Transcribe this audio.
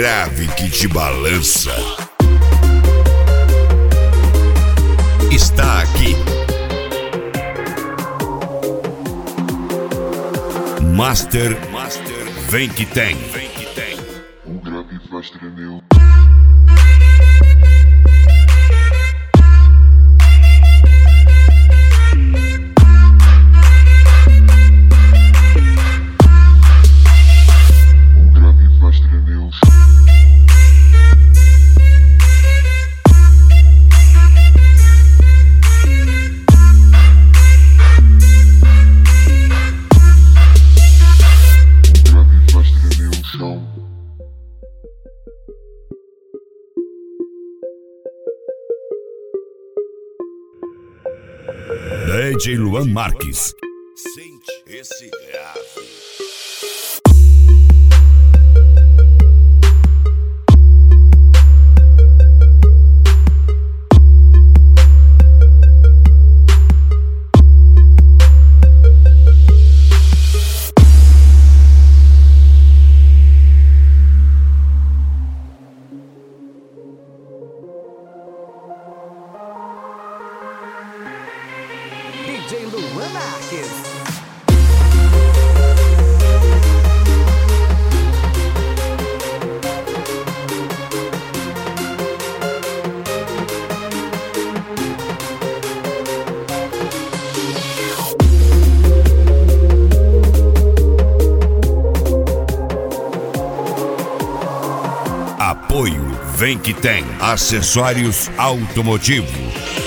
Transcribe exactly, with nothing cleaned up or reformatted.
grave que te balança. Está aqui. Master, Master, vem que tem. Vem que tem. O grave faz tremer. D J Luan Marques. Sente esse grave. D J Luan Marques. Apoio Vem que tem. Acessórios automotivo.